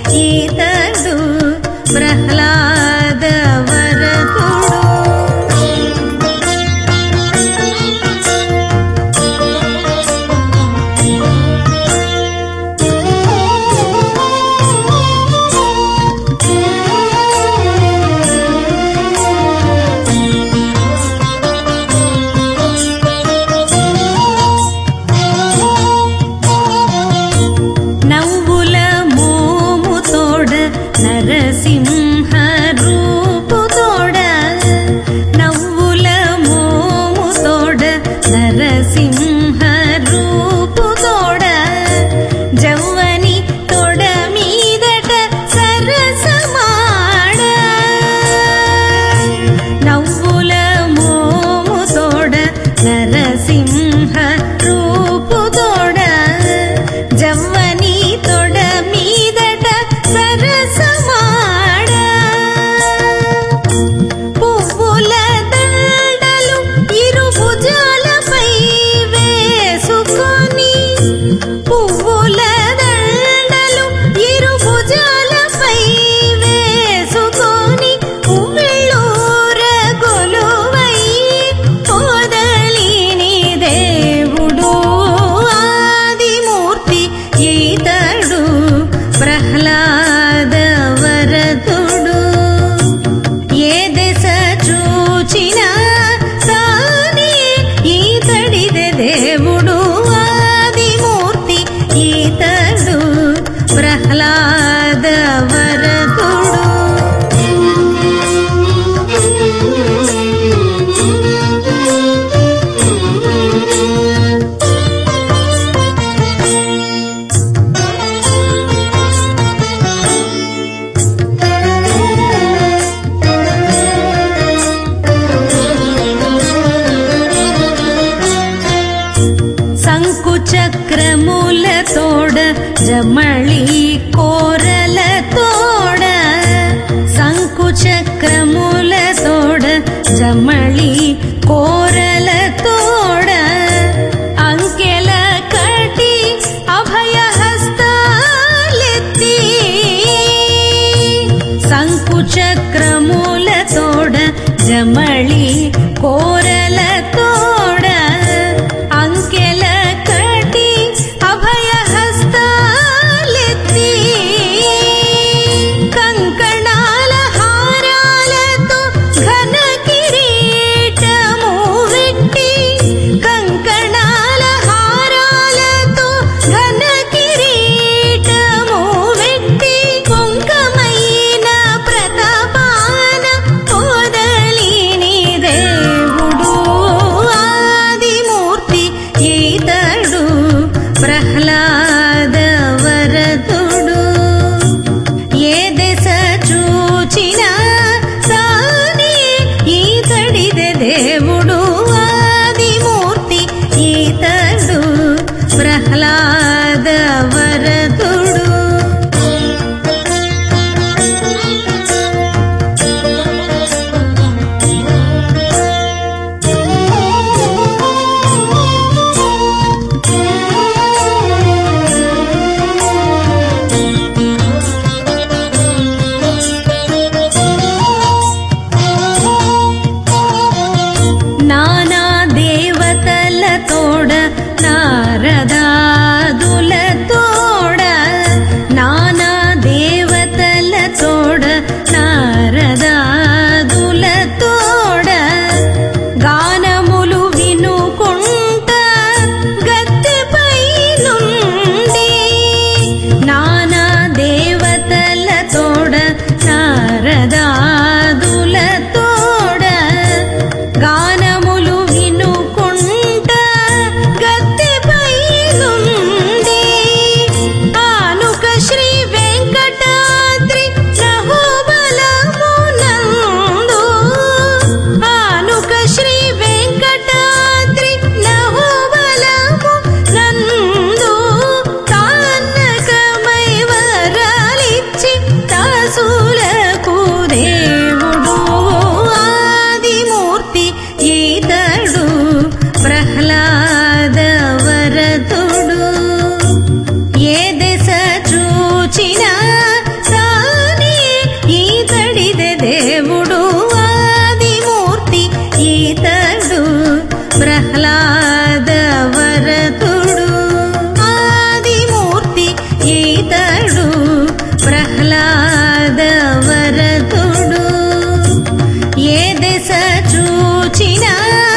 ఈతడు ప్రహ్లాద వరదుడు. నరసింహ రూపు తోడ నవ్వుల మోము తోడ నరసింహ రూపు తోడ జవ్వని తోడ మీదట సరసమాడ నవ్వుల మోము తోడ నరసింహ రూపు తోడ జవ్వని తోడ మీదట సరసమాడ పువ్వుల దండలు ఇరు భుజాలపై వేసుకొని పువ్వుల దండలు ఇరు భుజాలపై వేసుకొని ఉవ్విళ్ళూర కొలువై పొదలిని దేవుడు ఆదిమూర్తి ఈతడు ప్రహ్లాద వరదుడు. ఏ దశ చూచినా తానే ఈతడిదే దేవుడు ఆదిమూర్తి ఈతడు ప్రహ్లాద వరదుడు. చక్రముల తోడ జమళి కోరల తోడ శంకు చక్రముల తోడ జమళి కోరల తోడ అంకెల కటి అభయ హస్తాలెత్తి శంకు చక్రముల తోడ జమళి కోరల తోడ అంకెల కటి అభయ హస్తాలెత్తి కంకణాల హారాలతో ఘన కిరీటము వెట్టి కంకణాల హారాలతో ఘన కిరీటము వెట్టి పొంకమైన ప్రతాపాన పొదలిని దేవుడు దశ చూచిన